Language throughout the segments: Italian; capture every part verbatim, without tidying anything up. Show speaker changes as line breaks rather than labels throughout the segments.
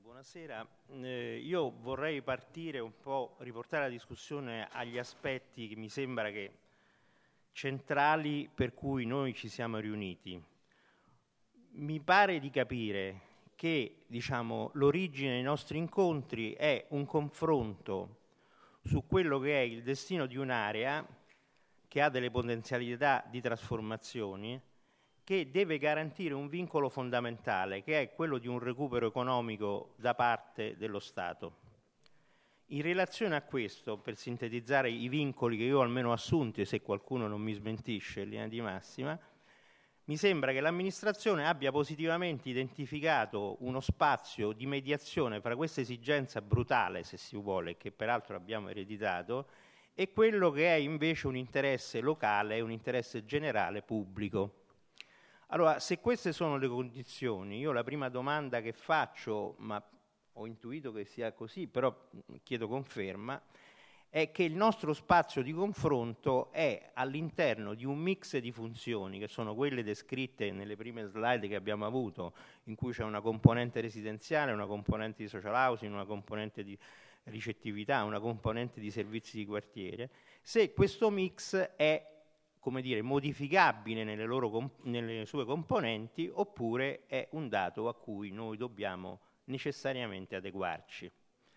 Buonasera, eh, io vorrei partire un po', riportare la discussione agli aspetti che mi sembra che centrali per cui noi ci siamo riuniti. Mi pare di capire che, diciamo, l'origine dei nostri incontri è un confronto su quello che è il destino di un'area che ha delle potenzialità di trasformazioni, che deve garantire un vincolo fondamentale, che è quello di un recupero economico da parte dello Stato. In relazione a questo, per sintetizzare i vincoli che io almeno ho assunti, se qualcuno non mi smentisce in linea di massima, mi sembra che l'amministrazione abbia positivamente identificato uno spazio di mediazione fra questa esigenza brutale, se si vuole, che peraltro abbiamo ereditato, e quello che è invece un interesse locale, un interesse generale pubblico. Allora, se queste sono le condizioni, io la prima domanda che faccio, ma ho intuito che sia così, però chiedo conferma, è che il nostro spazio di confronto è all'interno di un mix di funzioni, che sono quelle descritte nelle prime slide che abbiamo avuto, in cui c'è una componente residenziale, una componente di social housing, una componente di ricettività, una componente di servizi di quartiere. Se questo mix è, come dire, modificabile nelle, loro, nelle sue componenti, oppure è un dato a cui noi dobbiamo necessariamente adeguarci.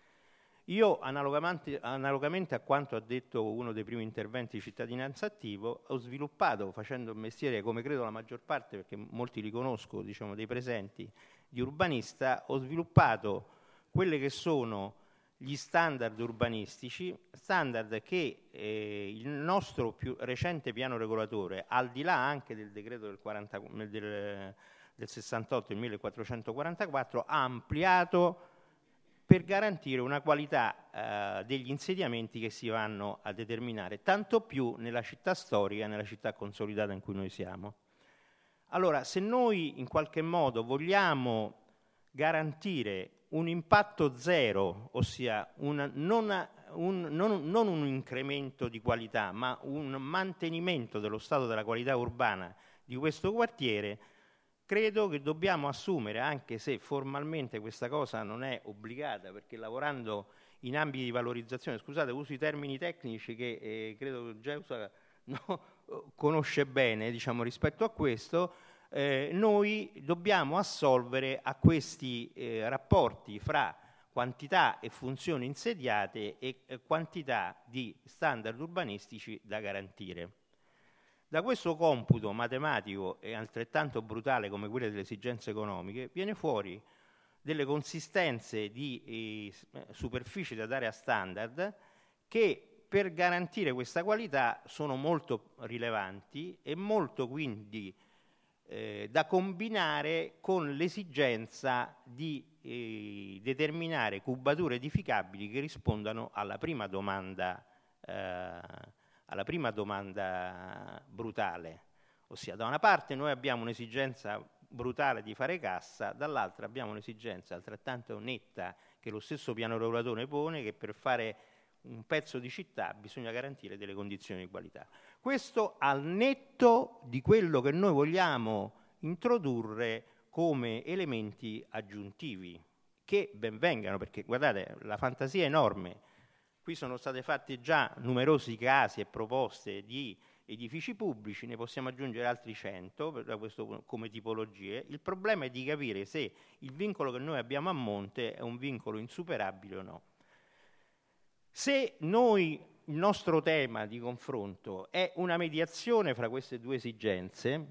Io, analogamente, analogamente a quanto ha detto uno dei primi interventi di Cittadinanza Attivo, ho sviluppato, facendo il mestiere, come credo la maggior parte, perché molti li conosco, diciamo, dei presenti, di urbanista, ho sviluppato quelle che sono gli standard urbanistici, standard che eh, il nostro più recente piano regolatore, al di là anche del decreto del, quaranta, del, del sessantotto, il millequattrocentoquarantaquattro, ha ampliato per garantire una qualità eh, degli insediamenti che si vanno a determinare, tanto più nella città storica, nella città consolidata in cui noi siamo. Allora, se noi in qualche modo vogliamo garantire un impatto zero, ossia una, non, un, non, non un incremento di qualità, ma un mantenimento dello stato della qualità urbana di questo quartiere, credo che dobbiamo assumere, anche se formalmente questa cosa non è obbligata, perché lavorando in ambiti di valorizzazione, scusate, uso i termini tecnici che eh, credo che Geusa no, conosce bene, diciamo, rispetto a questo, Eh, noi dobbiamo assolvere a questi eh, rapporti fra quantità e funzioni insediate e eh, quantità di standard urbanistici da garantire. Da questo computo matematico e altrettanto brutale come quello delle esigenze economiche viene fuori delle consistenze di eh, superfici da dare a standard che per garantire questa qualità sono molto rilevanti e molto quindi Eh, da combinare con l'esigenza di eh, determinare cubature edificabili che rispondano alla prima domanda, eh, alla prima domanda brutale. Ossia, da una parte noi abbiamo un'esigenza brutale di fare cassa, dall'altra abbiamo un'esigenza altrettanto netta che lo stesso piano regolatore pone, che per fare un pezzo di città bisogna garantire delle condizioni di qualità. Questo al netto di quello che noi vogliamo introdurre come elementi aggiuntivi, che ben vengano, perché guardate, la fantasia è enorme. Qui sono state fatte già numerosi casi e proposte di edifici pubblici, ne possiamo aggiungere altri cento da questo, come tipologie. Il problema è di capire se il vincolo che noi abbiamo a monte è un vincolo insuperabile o no. Se noi, il nostro tema di confronto è una mediazione fra queste due esigenze,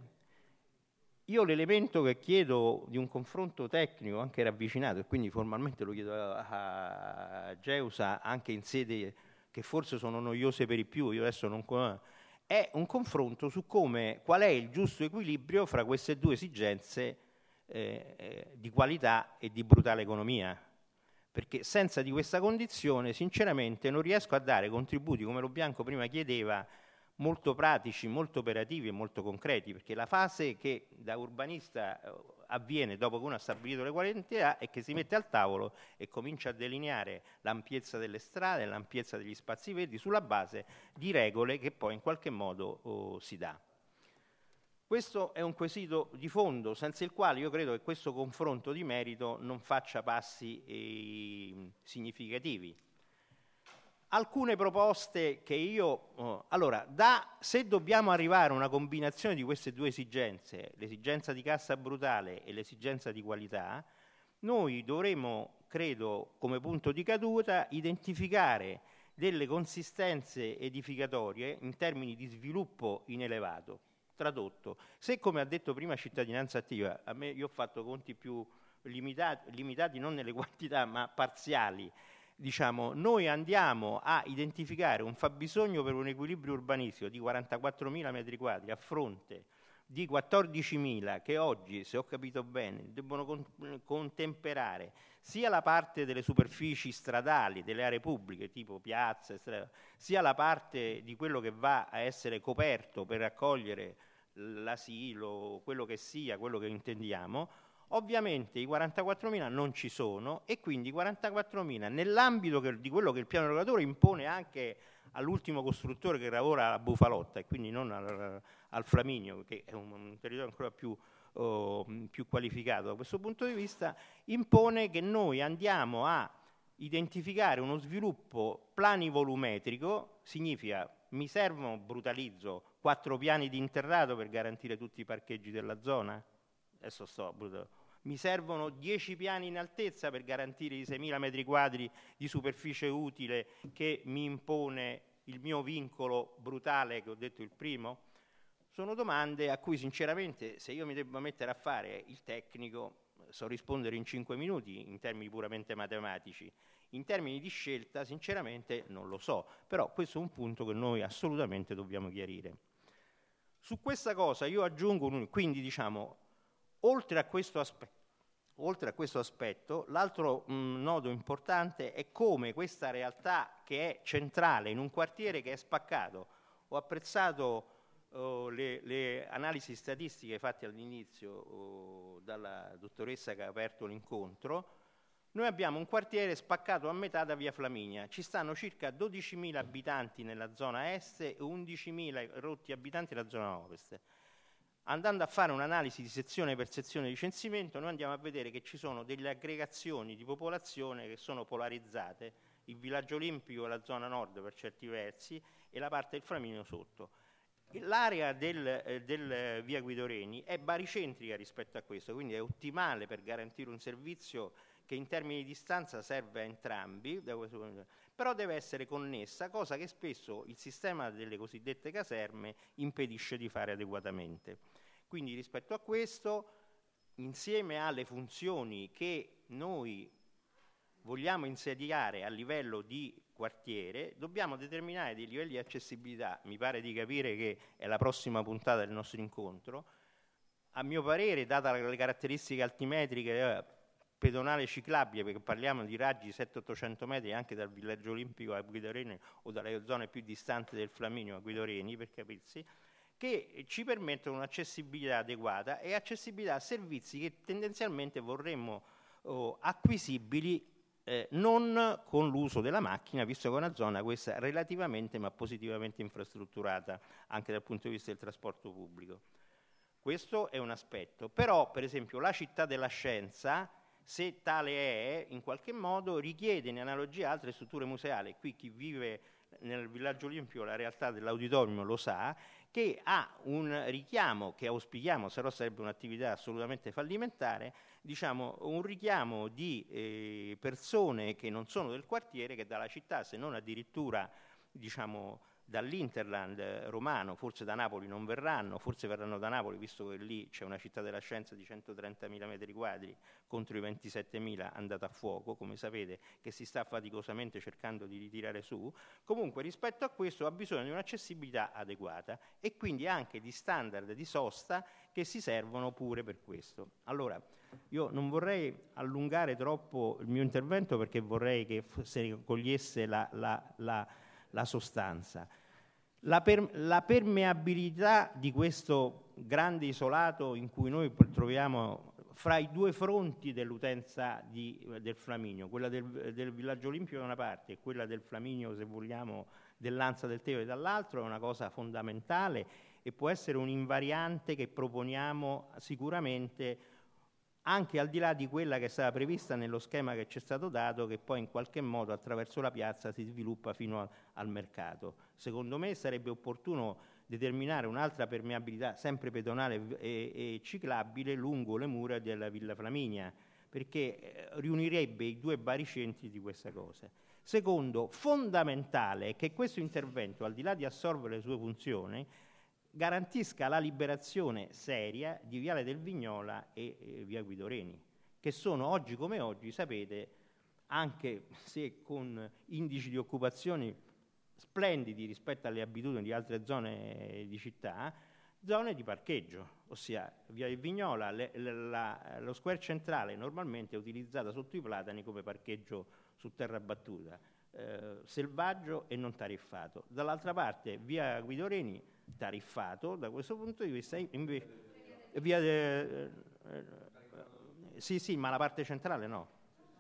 io l'elemento che chiedo di un confronto tecnico anche ravvicinato, e quindi formalmente lo chiedo a, a Geusa anche in sede che forse sono noiose per i più, io adesso non è un confronto su come, qual è il giusto equilibrio fra queste due esigenze eh, eh, di qualità e di brutale economia. Perché senza di questa condizione sinceramente non riesco a dare contributi, come Lo Bianco prima chiedeva, molto pratici, molto operativi e molto concreti, perché la fase che da urbanista eh, avviene dopo che uno ha stabilito le qualità è che si mette al tavolo e comincia a delineare l'ampiezza delle strade, l'ampiezza degli spazi verdi sulla base di regole che poi in qualche modo oh, si dà. Questo è un quesito di fondo, senza il quale io credo che questo confronto di merito non faccia passi eh, significativi. Alcune proposte che io... Oh, allora, da, se dobbiamo arrivare a una combinazione di queste due esigenze, l'esigenza di cassa brutale e l'esigenza di qualità, noi dovremo, credo, come punto di caduta, identificare delle consistenze edificatorie in termini di sviluppo inelevato. Tradotto, se come ha detto prima cittadinanza attiva, a me io ho fatto conti più limitati, limitati non nelle quantità ma parziali, diciamo, noi andiamo a identificare un fabbisogno per un equilibrio urbanistico di quarantaquattromila metri quadri a fronte di quattordicimila che oggi, se ho capito bene, debbono con- contemperare sia la parte delle superfici stradali, delle aree pubbliche, tipo piazze, strade, sia la parte di quello che va a essere coperto per raccogliere l'asilo, quello che sia, quello che intendiamo. Ovviamente i quarantaquattromila non ci sono e quindi i quarantaquattromila nell'ambito che, di quello che il piano regolatore impone anche all'ultimo costruttore che lavora alla Bufalotta e quindi non al, al Flaminio, che è un, un territorio ancora più, oh, più qualificato da questo punto di vista, impone che noi andiamo a identificare uno sviluppo planivolumetrico, significa mi servono, brutalizzo, quattro piani di interrato per garantire tutti i parcheggi della zona? Adesso sto brutalizzo. Mi servono dieci piani in altezza per garantire i seimila metri quadri di superficie utile che mi impone il mio vincolo brutale che ho detto il primo? Sono domande a cui sinceramente se io mi devo mettere a fare il tecnico so rispondere in cinque minuti in termini puramente matematici. In termini di scelta sinceramente non lo so, però questo è un punto che noi assolutamente dobbiamo chiarire. Su questa cosa io aggiungo un, quindi diciamo oltre a questo aspetto Oltre a questo aspetto, l'altro mh, nodo importante è come questa realtà che è centrale in un quartiere che è spaccato. Ho apprezzato oh, le, le analisi statistiche fatte all'inizio oh, dalla dottoressa che ha aperto l'incontro. Noi abbiamo un quartiere spaccato a metà da via Flaminia, ci stanno circa dodicimila abitanti nella zona est e undicimila rotti abitanti nella zona ovest. Andando a fare un'analisi di sezione per sezione di censimento, noi andiamo a vedere che ci sono delle aggregazioni di popolazione che sono polarizzate, il villaggio olimpico e la zona nord per certi versi e la parte del Flaminio sotto. L'area del, eh, del via Guido Reni è baricentrica rispetto a questo, quindi è ottimale per garantire un servizio che in termini di distanza serve a entrambi, da questo, però deve essere connessa, cosa che spesso il sistema delle cosiddette caserme impedisce di fare adeguatamente. Quindi rispetto a questo, insieme alle funzioni che noi vogliamo insediare a livello di quartiere, dobbiamo determinare dei livelli di accessibilità, mi pare di capire che è la prossima puntata del nostro incontro, a mio parere, data le caratteristiche altimetriche eh, pedonale ciclabile, perché parliamo di raggi settecento ottocento metri anche dal villaggio olimpico a Guido Reni o dalle zone più distanti del Flaminio a Guido Reni, per capirsi, che ci permettono un'accessibilità adeguata e accessibilità a servizi che tendenzialmente vorremmo oh, acquisibili eh, non con l'uso della macchina, visto che è una zona questa relativamente ma positivamente infrastrutturata anche dal punto di vista del trasporto pubblico. Questo è un aspetto, però per esempio la città della scienza, se tale è, in qualche modo richiede in analogia a altre strutture museali, qui chi vive nel villaggio olimpico la realtà dell'auditorium lo sa, che ha un richiamo che auspichiamo, se no sarebbe un'attività assolutamente fallimentare, diciamo un richiamo di eh, persone che non sono del quartiere, che dalla città, se non addirittura diciamo dall'Interland romano, forse da Napoli non verranno, forse verranno da Napoli visto che lì c'è una città della scienza di centotrentamila metri quadri contro i ventisettemila andata a fuoco, come sapete, che si sta faticosamente cercando di ritirare su. Comunque rispetto a questo ha bisogno di un'accessibilità adeguata e quindi anche di standard di sosta che si servono pure per questo. Allora, io non vorrei allungare troppo il mio intervento perché vorrei che si cogliesse la, la, la, la sostanza. La, per, la permeabilità di questo grande isolato in cui noi troviamo fra i due fronti dell'utenza di, del Flaminio, quella del, del villaggio olimpico da una parte e quella del Flaminio, se vogliamo, dell'Ansa del Tevere dall'altro, è una cosa fondamentale e può essere un'invariante che proponiamo sicuramente, anche al di là di quella che è stata prevista nello schema che ci è stato dato, che poi in qualche modo attraverso la piazza si sviluppa fino a, al mercato. Secondo me sarebbe opportuno determinare un'altra permeabilità sempre pedonale e, e ciclabile lungo le mura della Villa Flaminia, perché riunirebbe i due baricentri di questa cosa. Secondo, fondamentale è che questo intervento, al di là di assolvere le sue funzioni, garantisca la liberazione seria di Viale del Vignola e, e Via Guido Reni, che sono oggi come oggi, sapete, anche se con indici di occupazione splendidi rispetto alle abitudini di altre zone di città, zone di parcheggio, ossia Via del Vignola, le, le, la, lo square centrale normalmente è utilizzata sotto i platani come parcheggio su terra battuta, eh, selvaggio e non tariffato. Dall'altra parte Via Guido Reni tariffato, da questo punto di vista invece via de, eh, eh, sì sì ma la parte centrale no.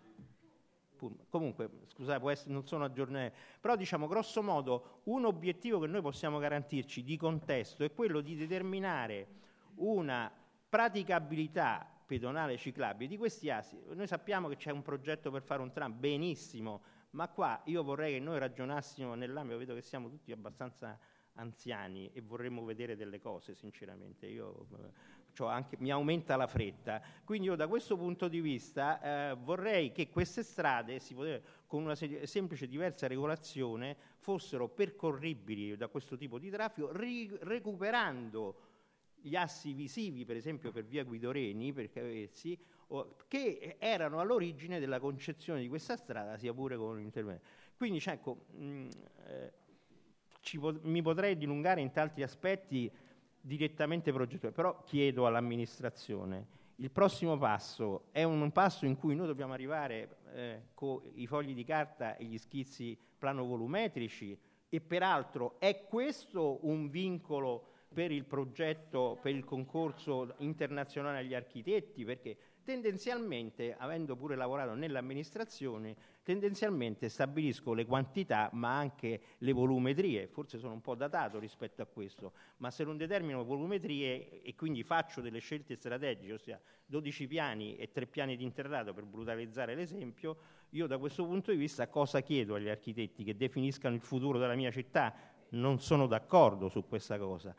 Comunque, scusate, può essere, non sono aggiornati, però diciamo grosso modo un obiettivo che noi possiamo garantirci di contesto è quello di determinare una praticabilità pedonale ciclabile di questi assi. Noi sappiamo che c'è un progetto per fare un tram, benissimo, ma qua io vorrei che noi ragionassimo nell'ambito, vedo che siamo tutti abbastanza anziani e vorremmo vedere delle cose, sinceramente. Io cioè anche, mi aumenta la fretta, quindi io da questo punto di vista eh, vorrei che queste strade si poteva, con una semplice diversa regolazione fossero percorribili da questo tipo di traffico, ri- recuperando gli assi visivi, per esempio per Via Guido Reni, perché avessi, o, che erano all'origine della concezione di questa strada, sia pure con un intervento. Quindi cioè, ecco, mh, eh, ci pot- mi potrei dilungare in tanti aspetti direttamente progettuali, però chiedo all'amministrazione, il prossimo passo è un passo in cui noi dobbiamo arrivare eh, con i fogli di carta e gli schizzi plano-volumetrici, e peraltro è questo un vincolo per il progetto, per il concorso internazionale agli architetti, perché tendenzialmente, avendo pure lavorato nell'amministrazione, tendenzialmente stabilisco le quantità ma anche le volumetrie, forse sono un po' datato rispetto a questo, ma se non determino volumetrie e quindi faccio delle scelte strategiche, ossia dodici piani e tre piani di interrato per brutalizzare l'esempio, io da questo punto di vista cosa chiedo agli architetti? Che definiscano il futuro della mia città? Non sono d'accordo su questa cosa.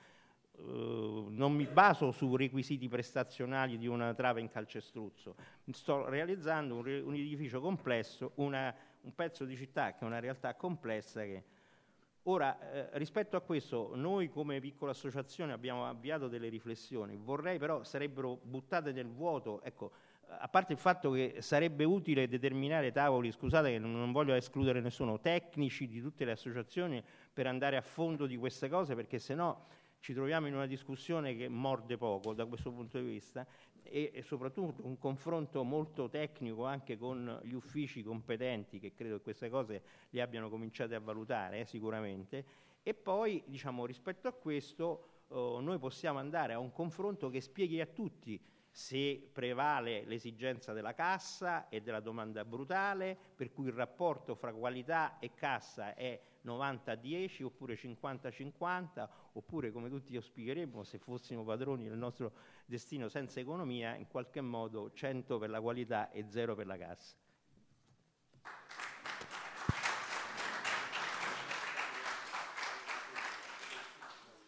Uh, non mi baso su requisiti prestazionali di una trave in calcestruzzo, sto realizzando un, re- un edificio complesso, una, un pezzo di città che è una realtà complessa. Che... Ora, eh, rispetto a questo, noi come piccola associazione abbiamo avviato delle riflessioni, vorrei però sarebbero buttate nel vuoto, ecco, a parte il fatto che sarebbe utile determinare tavoli, scusate che non voglio escludere nessuno, tecnici di tutte le associazioni per andare a fondo di queste cose, perché sennò ci troviamo in una discussione che morde poco da questo punto di vista e, e soprattutto un confronto molto tecnico anche con gli uffici competenti, che credo che queste cose li abbiano cominciate a valutare eh, sicuramente, e poi diciamo rispetto a questo eh, noi possiamo andare a un confronto che spieghi a tutti se prevale l'esigenza della cassa e della domanda brutale, per cui il rapporto fra qualità e cassa è novanta a dieci oppure cinquanta a cinquanta, oppure come tutti auspicheremmo se fossimo padroni del nostro destino senza economia, in qualche modo cento per la qualità e zero per la cassa.